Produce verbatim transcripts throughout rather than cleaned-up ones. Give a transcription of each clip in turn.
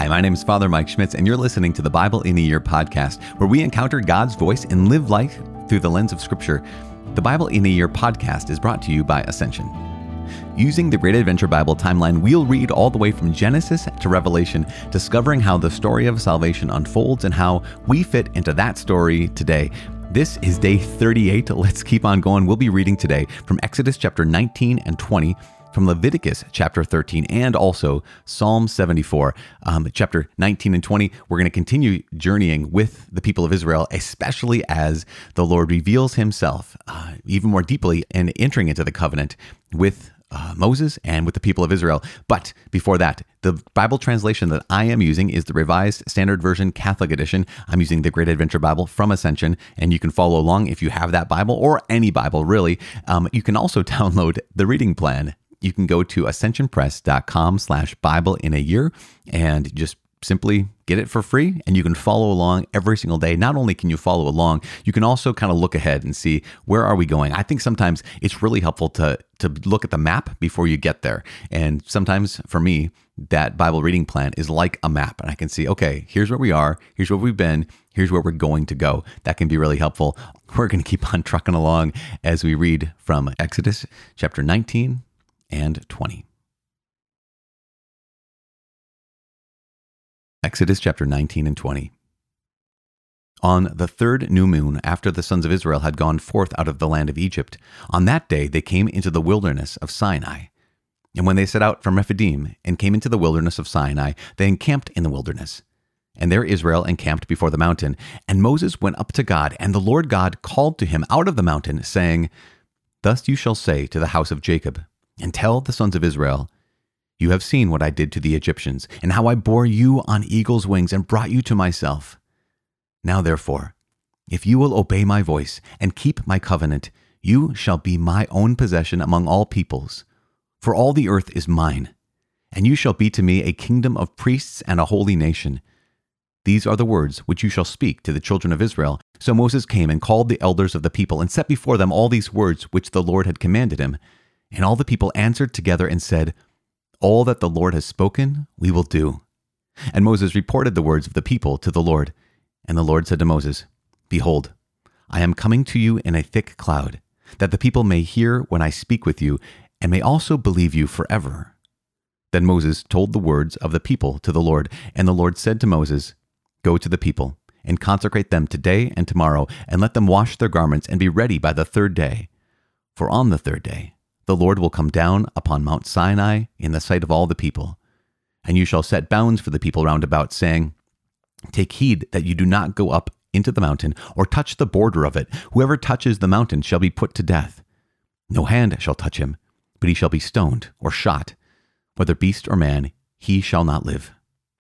my name is Father Mike Schmitz, and you're listening to the Bible in a Year podcast, where we encounter God's voice and live life through the lens of Scripture. The Bible in a Year podcast is brought to you by Ascension. Using the Great Adventure Bible timeline, we'll read all the way from Genesis to Revelation, discovering how the story of salvation unfolds and how we fit into that story today. This is day thirty-eight. Let's keep on going. We'll be reading today from Exodus chapter nineteen and twenty, from Leviticus chapter thirteen, and also Psalm seventy-four. Um, chapter nineteen and twenty, we're going to continue journeying with the people of Israel, especially as the Lord reveals himself uh, even more deeply and entering into the covenant with Uh, Moses and with the people of Israel. But before that, the Bible translation that I am using is the Revised Standard Version Catholic Edition. I'm using the Great Adventure Bible from Ascension, and you can follow along if you have that Bible, or any Bible really. Um, you can also download the reading plan. You can go to ascensionpress.com slash Bible in a year and just simply get it for free, and you can follow along every single day. Not only can you follow along, you can also kind of look ahead and see, where are we going? I think sometimes it's really helpful to to look at the map before you get there. And sometimes for me, that Bible reading plan is like a map, and I can see, okay, here's where we are, here's where we've been, here's where we're going to go. That can be really helpful. We're going to keep on trucking along as we read from Exodus chapter nineteen and twenty. Exodus chapter nineteen and twenty. On the third new moon, after the sons of Israel had gone forth out of the land of Egypt, on that day they came into the wilderness of Sinai. And when they set out from Rephidim and came into the wilderness of Sinai, they encamped in the wilderness. And there Israel encamped before the mountain. And Moses went up to God, and the Lord God called to him out of the mountain, saying, Thus you shall say to the house of Jacob, and tell the sons of Israel, You have seen what I did to the Egyptians, and how I bore you on eagle's wings and brought you to myself. Now therefore, if you will obey my voice and keep my covenant, you shall be my own possession among all peoples. For all the earth is mine, and you shall be to me a kingdom of priests and a holy nation. These are the words which you shall speak to the children of Israel. So Moses came and called the elders of the people and set before them all these words which the Lord had commanded him. And all the people answered together and said, All that the Lord has spoken, we will do. And Moses reported the words of the people to the Lord. And the Lord said to Moses, Behold, I am coming to you in a thick cloud, that the people may hear when I speak with you, and may also believe you forever. Then Moses told the words of the people to the Lord, and the Lord said to Moses, Go to the people, and consecrate them today and tomorrow, and let them wash their garments, and be ready by the third day. For on the third day the Lord will come down upon Mount Sinai in the sight of all the people. And you shall set bounds for the people round about, saying, Take heed that you do not go up into the mountain, or touch the border of it. Whoever touches the mountain shall be put to death. No hand shall touch him, but he shall be stoned or shot. Whether beast or man, he shall not live.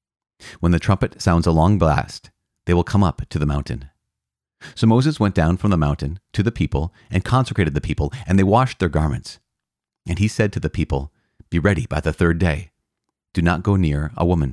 When the trumpet sounds a long blast, they will come up to the mountain. So Moses went down from the mountain to the people and consecrated the people, and they washed their garments. And he said to the people, Be ready by the third day. Do not go near a woman.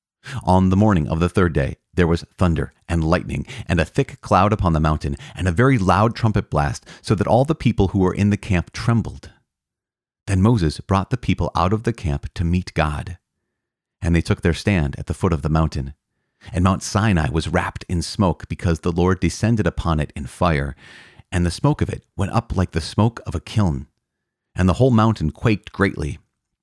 On the morning of the third day, there was thunder and lightning and a thick cloud upon the mountain and a very loud trumpet blast, so that all the people who were in the camp trembled. Then Moses brought the people out of the camp to meet God. And they took their stand at the foot of the mountain. And Mount Sinai was wrapped in smoke, because the Lord descended upon it in fire, and the smoke of it went up like the smoke of a kiln. And the whole mountain quaked greatly.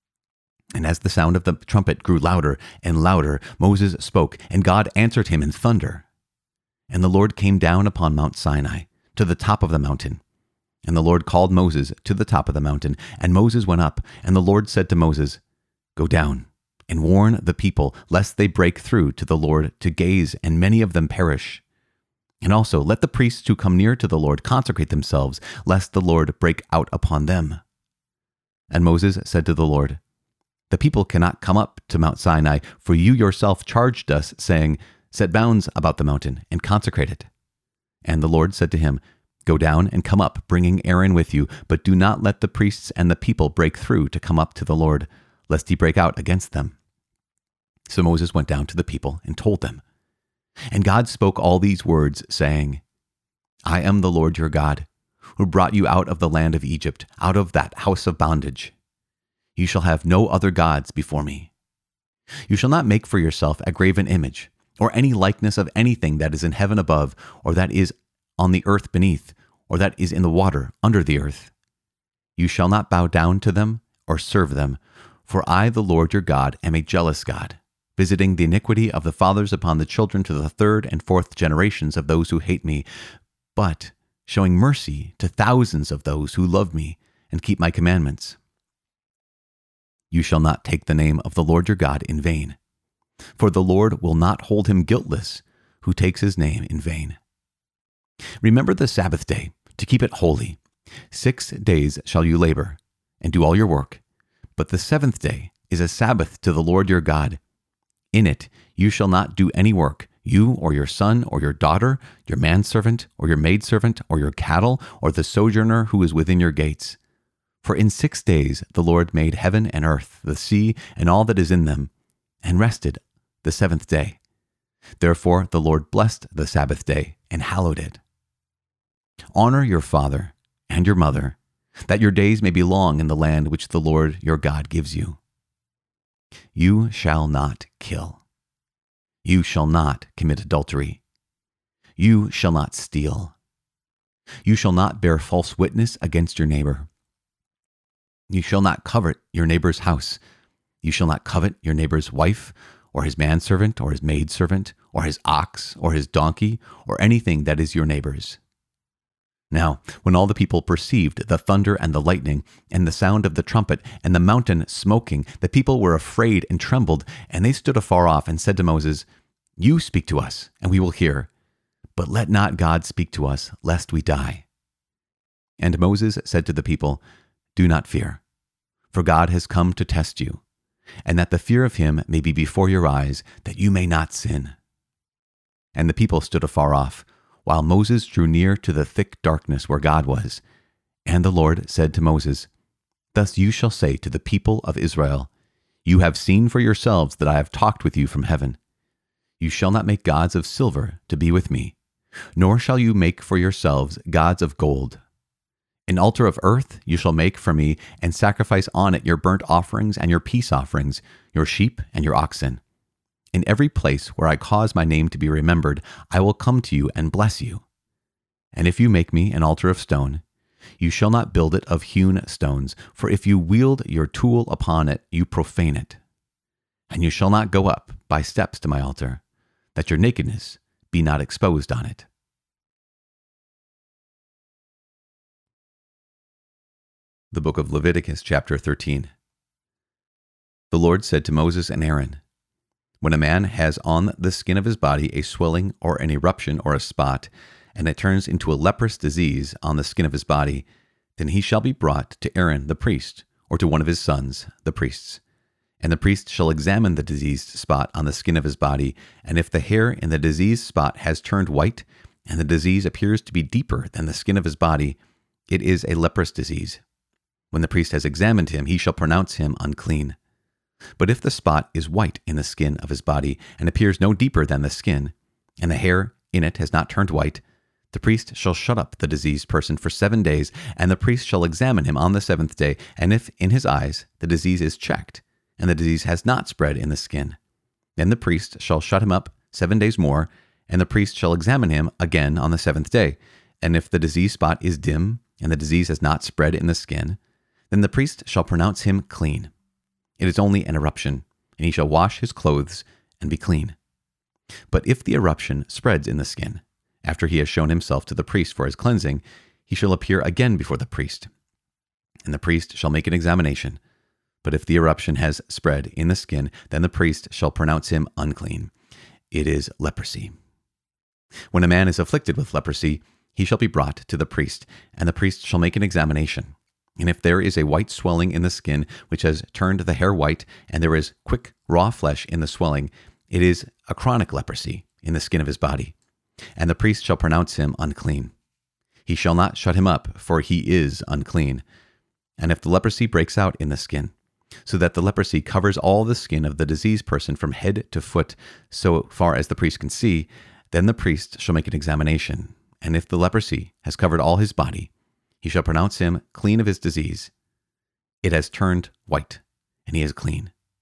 And as the sound of the trumpet grew louder and louder, Moses spoke, and God answered him in thunder. And the Lord came down upon Mount Sinai, to the top of the mountain. And the Lord called Moses to the top of the mountain, and Moses went up, and the Lord said to Moses, Go down, and warn the people, lest they break through to the Lord to gaze, and many of them perish. And also let the priests who come near to the Lord consecrate themselves, lest the Lord break out upon them. And Moses said to the Lord, The people cannot come up to Mount Sinai, for you yourself charged us, saying, Set bounds about the mountain, and consecrate it. And the Lord said to him, Go down and come up, bringing Aaron with you, but do not let the priests and the people break through to come up to the Lord, lest he break out against them. So Moses went down to the people and told them. And God spoke all these words, saying, I am the Lord your God, who brought you out of the land of Egypt, out of that house of bondage. You shall have no other gods before me. You shall not make for yourself a graven image, or any likeness of anything that is in heaven above, or that is on the earth beneath, or that is in the water under the earth. You shall not bow down to them or serve them, for I, the Lord your God, am a jealous God, visiting the iniquity of the fathers upon the children to the third and fourth generations of those who hate me, but showing mercy to thousands of those who love me and keep my commandments. You shall not take the name of the Lord your God in vain, for the Lord will not hold him guiltless who takes his name in vain. Remember the Sabbath day, to keep it holy. Six days shall you labor, and do all your work, but the seventh day is a Sabbath to the Lord your God. In it you shall not do any work, you or your son or your daughter, your manservant or your maidservant, or your cattle, or the sojourner who is within your gates. For in six days the Lord made heaven and earth, the sea, and all that is in them, and rested the seventh day. Therefore the Lord blessed the Sabbath day and hallowed it. Honor your father and your mother, that your days may be long in the land which the Lord your God gives you. You shall not kill. You shall not commit adultery. You shall not steal. You shall not bear false witness against your neighbor. You shall not covet your neighbor's house. You shall not covet your neighbor's wife, or his manservant, or his maidservant, or his ox, or his donkey, or anything that is your neighbor's. Now, when all the people perceived the thunder and the lightning, and the sound of the trumpet, and the mountain smoking, the people were afraid and trembled, and they stood afar off and said to Moses, You speak to us, and we will hear, but let not God speak to us, lest we die. And Moses said to the people, Do not fear, for God has come to test you, and that the fear of him may be before your eyes, that you may not sin. And the people stood afar off, while Moses drew near to the thick darkness where God was. And the Lord said to Moses, Thus you shall say to the people of Israel, You have seen for yourselves that I have talked with you from heaven. You shall not make gods of silver to be with me, nor shall you make for yourselves gods of gold. An altar of earth you shall make for me, and sacrifice on it your burnt offerings and your peace offerings, your sheep and your oxen. In every place where I cause my name to be remembered, I will come to you and bless you. And if you make me an altar of stone, you shall not build it of hewn stones, for if you wield your tool upon it, you profane it. And you shall not go up by steps to my altar, that your nakedness be not exposed on it. The book of Leviticus, chapter thirteen. The Lord said to Moses and Aaron, When a man has on the skin of his body a swelling or an eruption or a spot, and it turns into a leprous disease on the skin of his body, then he shall be brought to Aaron the priest, or to one of his sons, the priests. And the priest shall examine the diseased spot on the skin of his body, and if the hair in the diseased spot has turned white, and the disease appears to be deeper than the skin of his body, it is a leprous disease. When the priest has examined him, he shall pronounce him unclean. But if the spot is white in the skin of his body, and appears no deeper than the skin, and the hair in it has not turned white, the priest shall shut up the diseased person for seven days, and the priest shall examine him on the seventh day, and if in his eyes the disease is checked, and the disease has not spread in the skin, then the priest shall shut him up seven days more, and the priest shall examine him again on the seventh day. And if the disease spot is dim, and the disease has not spread in the skin, then the priest shall pronounce him clean. It is only an eruption, and he shall wash his clothes and be clean. But if the eruption spreads in the skin, after he has shown himself to the priest for his cleansing, he shall appear again before the priest. And the priest shall make an examination. But if the eruption has spread in the skin, then the priest shall pronounce him unclean. It is leprosy. When a man is afflicted with leprosy, he shall be brought to the priest, and the priest shall make an examination. And if there is a white swelling in the skin, which has turned the hair white, and there is quick raw flesh in the swelling, it is a chronic leprosy in the skin of his body. And the priest shall pronounce him unclean. He shall not shut him up, for he is unclean. And if the leprosy breaks out in the skin, so that the leprosy covers all the skin of the diseased person from head to foot, so far as the priest can see, then the priest shall make an examination. And if the leprosy has covered all his body, he shall pronounce him clean of his disease. It has turned white, and he is clean.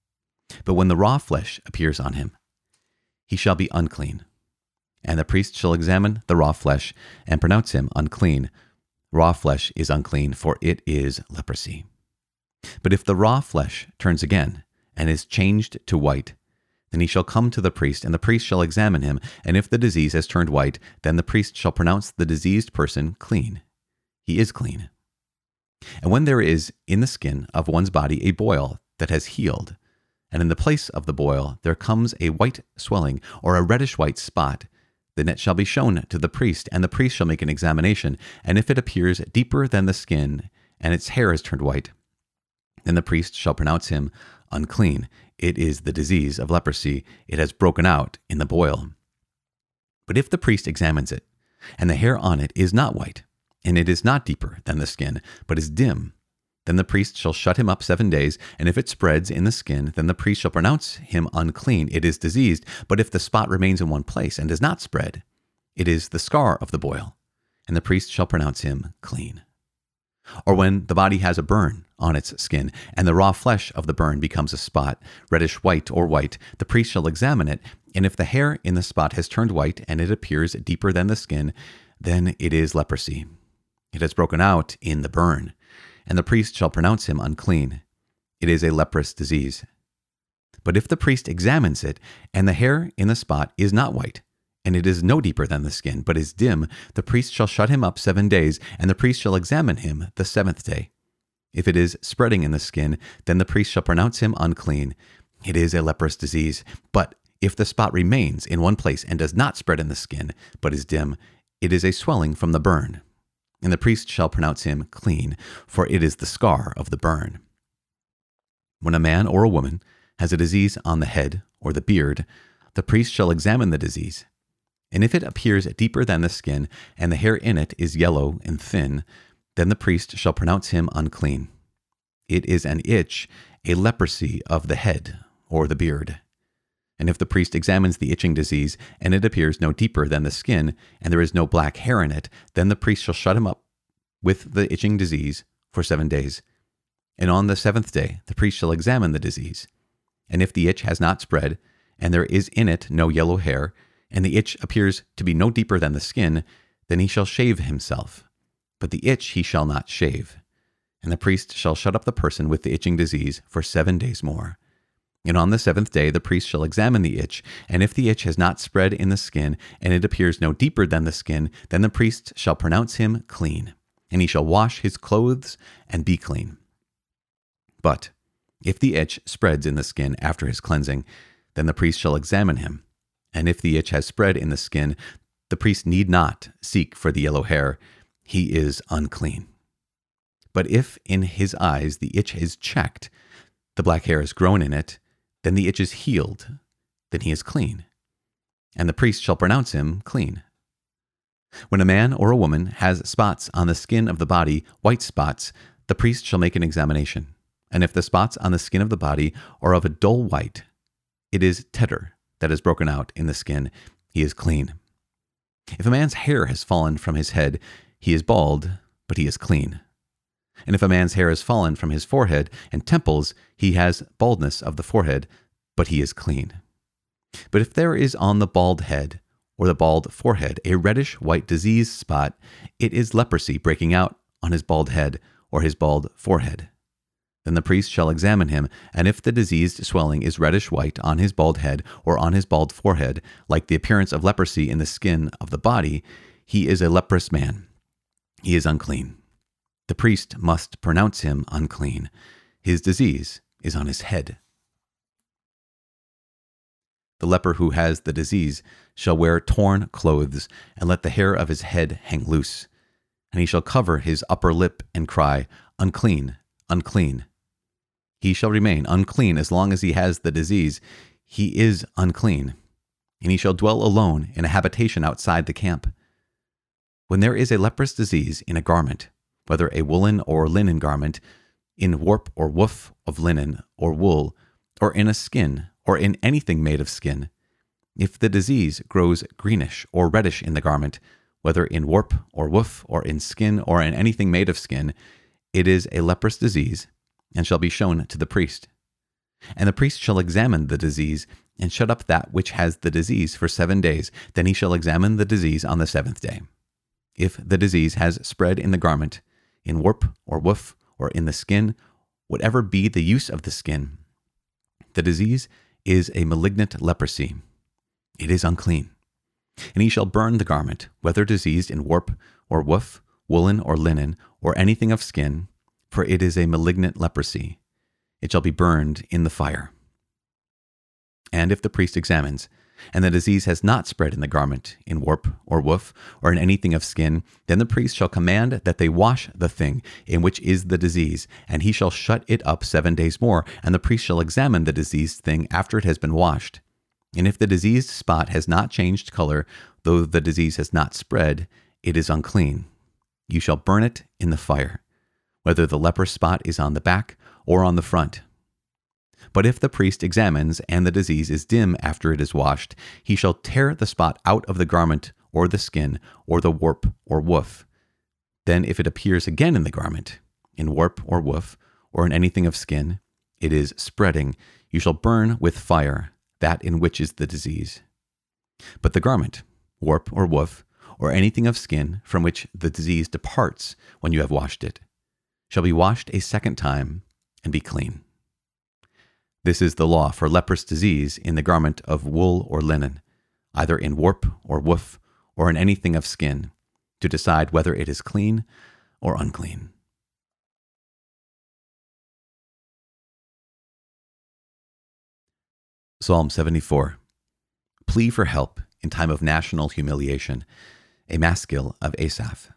But when the raw flesh appears on him, he shall be unclean. And the priest shall examine the raw flesh and pronounce him unclean. Raw flesh is unclean, for it is leprosy. But if the raw flesh turns again and is changed to white, then he shall come to the priest, and the priest shall examine him. And if the disease has turned white, then the priest shall pronounce the diseased person clean. He is clean. And when there is in the skin of one's body a boil that has healed, and in the place of the boil there comes a white swelling or a reddish-white spot, then it shall be shown to the priest, and the priest shall make an examination. And if it appears deeper than the skin, and its hair has turned white, then the priest shall pronounce him unclean. It is the disease of leprosy. It has broken out in the boil. But if the priest examines it, and the hair on it is not white, and it is not deeper than the skin, but is dim, then the priest shall shut him up seven days, and if it spreads in the skin, then the priest shall pronounce him unclean. It is diseased. But if the spot remains in one place and does not spread, it is the scar of the boil, and the priest shall pronounce him clean. Or when the body has a burn on its skin, and the raw flesh of the burn becomes a spot, reddish white or white, the priest shall examine it, and if the hair in the spot has turned white, and it appears deeper than the skin, then it is leprosy. It has broken out in the burn, and the priest shall pronounce him unclean. It is a leprous disease. But if the priest examines it, and the hair in the spot is not white, and it is no deeper than the skin, but is dim, the priest shall shut him up seven days, and the priest shall examine him the seventh day. If it is spreading in the skin, then the priest shall pronounce him unclean. It is a leprous disease. But if the spot remains in one place and does not spread in the skin, but is dim, it is a swelling from the burn. And the priest shall pronounce him clean, for it is the scar of the burn. When a man or a woman has a disease on the head or the beard, the priest shall examine the disease. And if it appears deeper than the skin, and the hair in it is yellow and thin, then the priest shall pronounce him unclean. It is an itch, a leprosy of the head or the beard. And if the priest examines the itching disease, and it appears no deeper than the skin, and there is no black hair in it, then the priest shall shut him up with the itching disease for seven days. And on the seventh day the priest shall examine the disease. And if the itch has not spread, and there is in it no yellow hair, and the itch appears to be no deeper than the skin, then he shall shave himself. But the itch he shall not shave. And the priest shall shut up the person with the itching disease for seven days more. And on the seventh day the priest shall examine the itch, and if the itch has not spread in the skin, and it appears no deeper than the skin, then the priest shall pronounce him clean, and he shall wash his clothes and be clean. But if the itch spreads in the skin after his cleansing, then the priest shall examine him, and if the itch has spread in the skin, the priest need not seek for the yellow hair. He is unclean. But if in his eyes the itch is checked, the black hair is grown in it, then the itch is healed, then he is clean, and the priest shall pronounce him clean. When a man or a woman has spots on the skin of the body, white spots, the priest shall make an examination, and if the spots on the skin of the body are of a dull white, it is tetter that is broken out in the skin, he is clean. If a man's hair has fallen from his head, he is bald, but he is clean. And if a man's hair has fallen from his forehead and temples, he has baldness of the forehead, but he is clean. But if there is on the bald head or the bald forehead a reddish-white disease spot, it is leprosy breaking out on his bald head or his bald forehead. Then the priest shall examine him, and if the diseased swelling is reddish-white on his bald head or on his bald forehead, like the appearance of leprosy in the skin of the body, he is a leprous man. He is unclean. The priest must pronounce him unclean. His disease is on his head. The leper who has the disease shall wear torn clothes, and let the hair of his head hang loose. And he shall cover his upper lip and cry, unclean, unclean. He shall remain unclean as long as he has the disease. He is unclean. And he shall dwell alone in a habitation outside the camp. When there is a leprous disease in a garment, whether a woolen or linen garment, in warp or woof of linen or wool, or in a skin, or in anything made of skin, if the disease grows greenish or reddish in the garment, whether in warp or woof, or in skin, or in anything made of skin, it is a leprous disease, and shall be shown to the priest. And the priest shall examine the disease, and shut up that which has the disease for seven days. Then he shall examine the disease on the seventh day. If the disease has spread in the garment, in warp or woof, or in the skin, whatever be the use of the skin, the disease is a malignant leprosy. It is unclean. And he shall burn the garment, whether diseased in warp or woof, woolen or linen, or anything of skin, for it is a malignant leprosy. It shall be burned in the fire. And if the priest examines, and the disease has not spread in the garment, in warp or woof, or in anything of skin, then the priest shall command that they wash the thing in which is the disease, and he shall shut it up seven days more, and the priest shall examine the diseased thing after it has been washed. And if the diseased spot has not changed color, though the disease has not spread, it is unclean. You shall burn it in the fire, whether the leprous spot is on the back or on the front. But if the priest examines, and the disease is dim after it is washed, he shall tear the spot out of the garment, or the skin, or the warp or woof. Then if it appears again in the garment, in warp or woof, or in anything of skin, it is spreading, you shall burn with fire that in which is the disease. But the garment, warp or woof, or anything of skin from which the disease departs when you have washed it, shall be washed a second time and be clean. This is the law for leprous disease in the garment of wool or linen, either in warp or woof, or in anything of skin, to decide whether it is clean or unclean. Psalm seventy-four. Plea for help in time of national humiliation, a maskil of Asaph.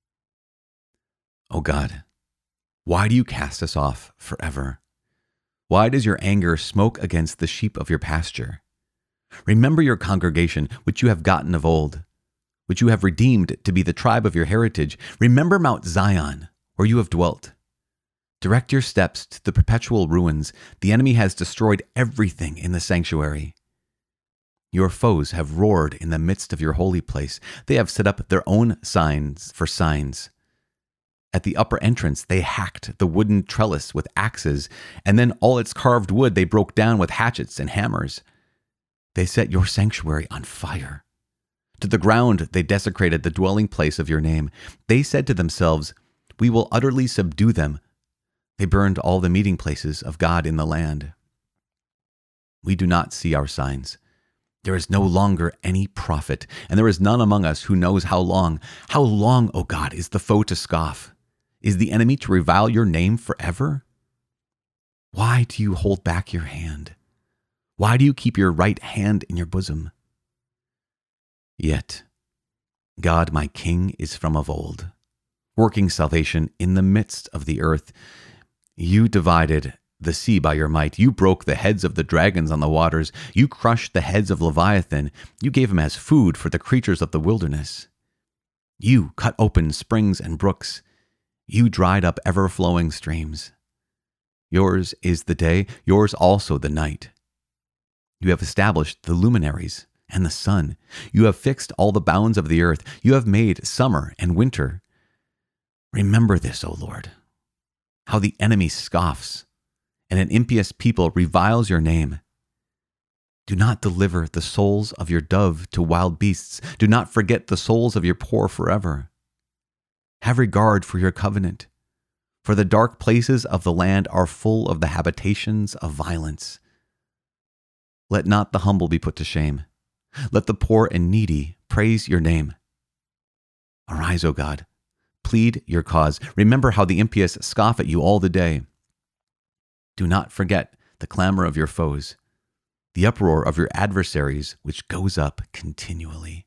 O God, why do you cast us off forever? Why does your anger smoke against the sheep of your pasture? Remember your congregation, which you have gotten of old, which you have redeemed to be the tribe of your heritage. Remember Mount Zion, where you have dwelt. Direct your steps to the perpetual ruins. The enemy has destroyed everything in the sanctuary. Your foes have roared in the midst of your holy place. They have set up their own signs for signs. At the upper entrance, they hacked the wooden trellis with axes, and then all its carved wood they broke down with hatchets and hammers. They set your sanctuary on fire. To the ground they desecrated the dwelling place of your name. They said to themselves, we will utterly subdue them. They burned all the meeting places of God in the land. We do not see our signs. There is no longer any prophet, and there is none among us who knows how long. How long, O God, is the foe to scoff? Is the enemy to revile your name forever? Why do you hold back your hand? Why do you keep your right hand in your bosom? Yet, God my King is from of old, working salvation in the midst of the earth. You divided the sea by your might. You broke the heads of the dragons on the waters. You crushed the heads of Leviathan. You gave him as food for the creatures of the wilderness. You cut open springs and brooks. You dried up ever-flowing streams. Yours is the day, yours also the night. You have established the luminaries and the sun. You have fixed all the bounds of the earth. You have made summer and winter. Remember this, O Lord, how the enemy scoffs, and an impious people reviles your name. Do not deliver the souls of your dove to wild beasts. Do not forget the souls of your poor forever. Have regard for your covenant, for the dark places of the land are full of the habitations of violence. Let not the humble be put to shame. Let the poor and needy praise your name. Arise, O God, plead your cause. Remember how the impious scoff at you all the day. Do not forget the clamor of your foes, the uproar of your adversaries, which goes up continually.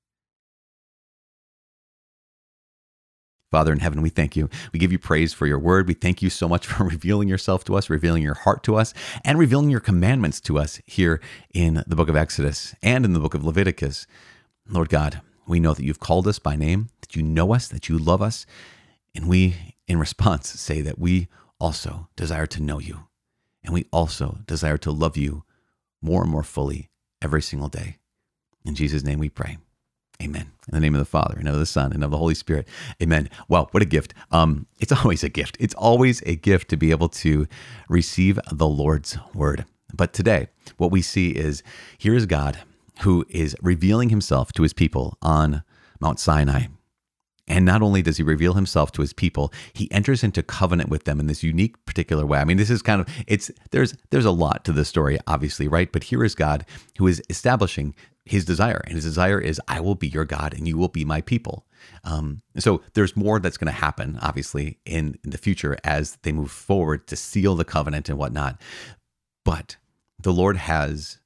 Father in heaven, we thank you. We give you praise for your word. We thank you so much for revealing yourself to us, revealing your heart to us, and revealing your commandments to us here in the book of Exodus and in the book of Leviticus. Lord God, we know that you've called us by name, that you know us, that you love us, and we, in response, say that we also desire to know you, and we also desire to love you more and more fully every single day. In Jesus' name we pray. Amen. In the name of the Father, and of the Son, and of the Holy Spirit. Amen. Wow, what a gift. Um, it's always a gift. It's always a gift to be able to receive the Lord's word. But today, what we see is here is God who is revealing himself to his people on Mount Sinai. And not only does he reveal himself to his people, he enters into covenant with them in this unique particular way. I mean, this is kind of, it's, there's, there's a lot to the story, obviously, right? But here is God who is establishing his desire. And his desire is, I will be your God and you will be my people. Um, so there's more that's going to happen, obviously, in, in the future as they move forward to seal the covenant and whatnot. But the Lord has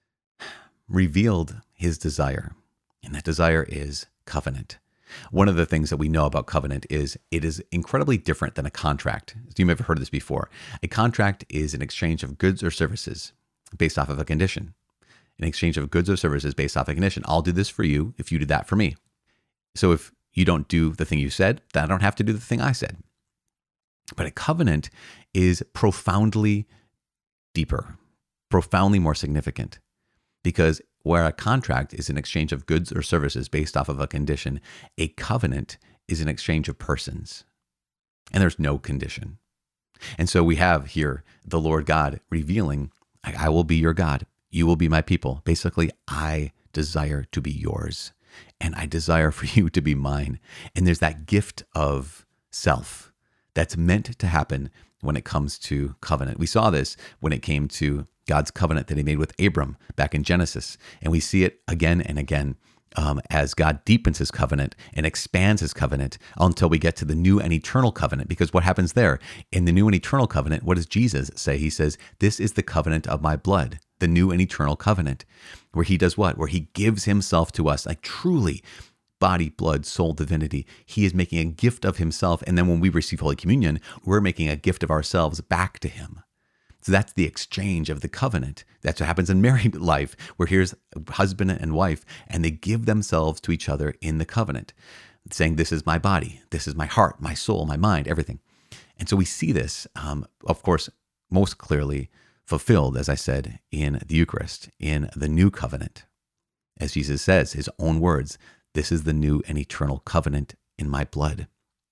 revealed his desire, and that desire is covenant. One of the things that we know about covenant is it is incredibly different than a contract. You may have heard of this before. A contract is an exchange of goods or services based off of a condition. An exchange of goods or services based off a condition. I'll do this for you if you do that for me. So if you don't do the thing you said, then I don't have to do the thing I said. But a covenant is profoundly deeper, profoundly more significant, because where a contract is an exchange of goods or services based off of a condition, a covenant is an exchange of persons. And there's no condition. And so we have here the Lord God revealing, I, I will be your God. You will be my people. Basically, I desire to be yours. And I desire for you to be mine. And there's that gift of self that's meant to happen when it comes to covenant. We saw this when it came to God's covenant that he made with Abram back in Genesis. And we see it again and again um, as God deepens his covenant and expands his covenant until we get to the new and eternal covenant. Because what happens there in the new and eternal covenant, what does Jesus say? He says, this is the covenant of my blood, the new and eternal covenant, where he does what? Where he gives himself to us, like truly body, blood, soul, divinity. He is making a gift of himself. And then when we receive Holy Communion, we're making a gift of ourselves back to him. So that's the exchange of the covenant. That's what happens in married life, where here's husband and wife, and they give themselves to each other in the covenant, saying, this is my body, this is my heart, my soul, my mind, everything. And so we see this, um, of course, most clearly fulfilled, as I said, in the Eucharist, in the new covenant. As Jesus says, his own words, this is the new and eternal covenant in my blood.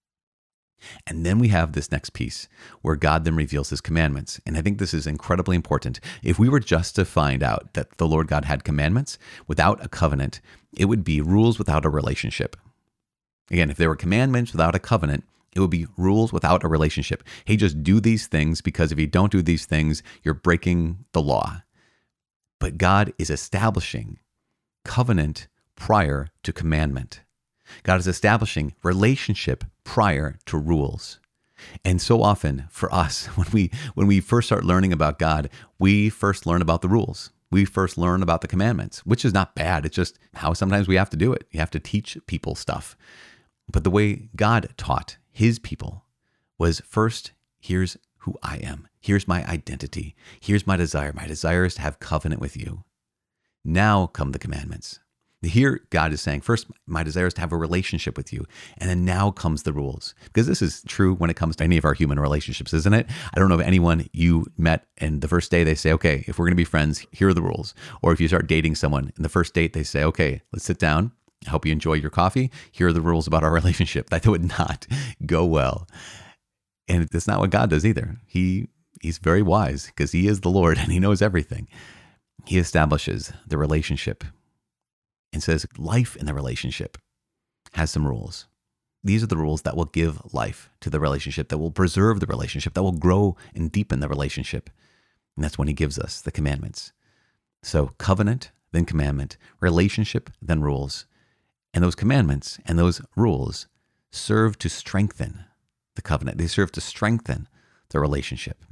And then we have this next piece where God then reveals his commandments. And I think this is incredibly important. If we were just to find out that the Lord God had commandments without a covenant, it would be rules without a relationship. Again, if there were commandments without a covenant, it would be rules without a relationship. Hey, just do these things, because if you don't do these things, you're breaking the law. But God is establishing covenant prior to commandment. God is establishing relationship prior to rules. And so often for us, when we when we first start learning about God, we first learn about the rules. We first learn about the commandments, which is not bad. It's just how sometimes we have to do it. You have to teach people stuff. But the way God taught his people was first, here's who I am. Here's my identity. Here's my desire. My desire is to have covenant with you. Now come the commandments. Here, God is saying, first, my desire is to have a relationship with you. And then now comes the rules. Because this is true when it comes to any of our human relationships, isn't it? I don't know of anyone you met and the first day they say, okay, if we're going to be friends, here are the rules. Or if you start dating someone and the first date, they say, okay, let's sit down. I hope you enjoy your coffee. Here are the rules about our relationship. That would not go well. And that's not what God does either. He He's very wise because he is the Lord and he knows everything. He establishes the relationship and says life in the relationship has some rules. These are the rules that will give life to the relationship, that will preserve the relationship, that will grow and deepen the relationship. And that's when he gives us the commandments. So covenant, then commandment, relationship, then rules. And those commandments and those rules serve to strengthen the covenant. They serve to strengthen the relationship.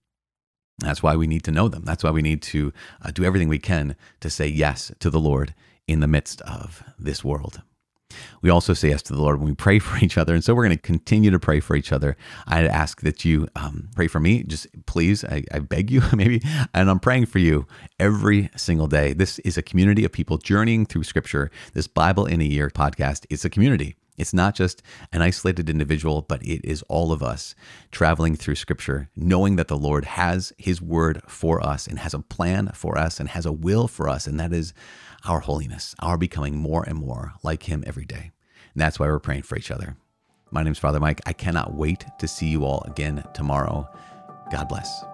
That's why we need to know them. That's why we need to uh, do everything we can to say yes to the Lord in the midst of this world. We also say yes to the Lord when we pray for each other. And so we're going to continue to pray for each other. I'd ask that you um, pray for me. Just please, I, I beg you, maybe. And I'm praying for you every single day. This is a community of people journeying through Scripture. This Bible in a Year podcast is a community. It's not just an isolated individual, but it is all of us traveling through Scripture, knowing that the Lord has His word for us and has a plan for us and has a will for us, and that is our holiness, our becoming more and more like Him every day. And that's why we're praying for each other. My name is Father Mike. I cannot wait to see you all again tomorrow. God bless.